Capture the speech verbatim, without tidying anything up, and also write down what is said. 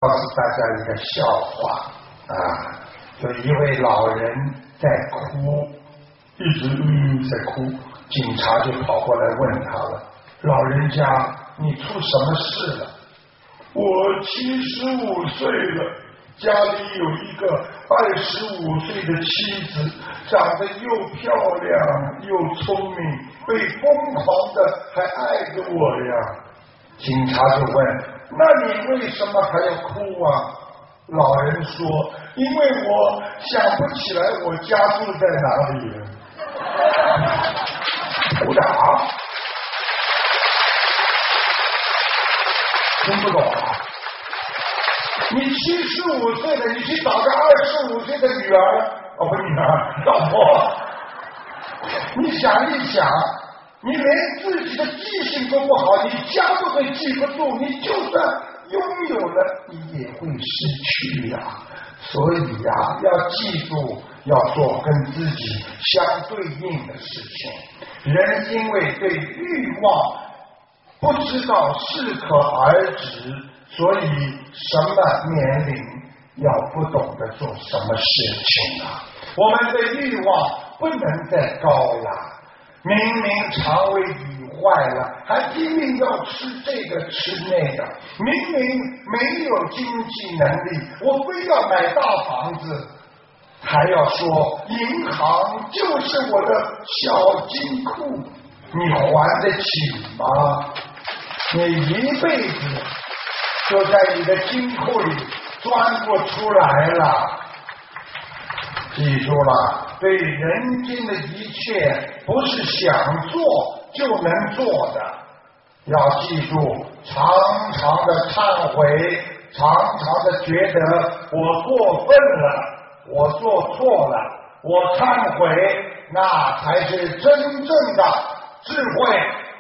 告诉大家一个笑话啊，有一位老人在哭，一直嗯在哭，警察就跑过来问他了：老人家，你出什么事了？我七十五岁了，家里有一个二十五岁的妻子，长得又漂亮又聪明，被疯狂的还爱着我呀。警察就问：那你为什么还要哭啊？老人说：因为我想不起来我家住在哪里了。鼓掌。听不懂啊？你七十五岁了，你去找个二十五岁的女儿，哦不女儿，老婆，你想一想，你连自己的记性都不好，你家都会记不住，你就算拥有了，你也会失去呀、啊。所以呀、啊，要记住，要做跟自己相对应的事情。人因为对欲望不知道适可而止，所以什么年龄要不懂得做什么事情啊？我们的欲望不能再高了，明明肠胃已坏了，还拼命要吃这个吃那个，明明没有经济能力，我非要买大房子，还要说银行就是我的小金库，你还得起吗？你一辈子就在你的金库里钻不出来了。记住了，对人间的一切不是想做就能做的，要记住，常常的忏悔，常常的觉得我过分了，我做错了，我忏悔，那才是真正的智慧。